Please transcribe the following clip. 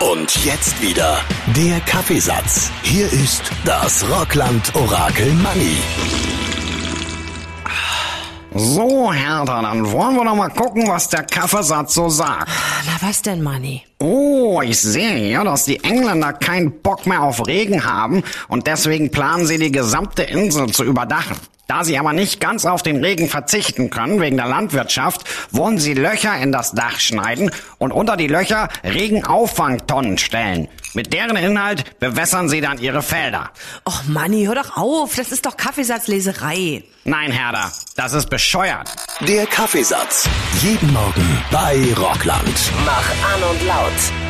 Und jetzt wieder der Kaffeesatz. Hier ist das Rockland-Orakel Manni. So, Hertha, dann wollen wir doch mal gucken, was der Kaffeesatz so sagt. Na, was denn, Manni? Oh, ich sehe hier, dass die Engländer keinen Bock mehr auf Regen haben und deswegen planen sie, die gesamte Insel zu überdachen. Da sie aber nicht ganz auf den Regen verzichten können wegen der Landwirtschaft, wollen sie Löcher in das Dach schneiden und unter die Löcher Regenauffangtonnen stellen. Mit deren Inhalt bewässern sie dann ihre Felder. Och, Manni, hör doch auf, das ist doch Kaffeesatzleserei. Nein, Hertha, das ist bescheuert. Der Kaffeesatz. Jeden Morgen bei Rockland. Mach an und laut.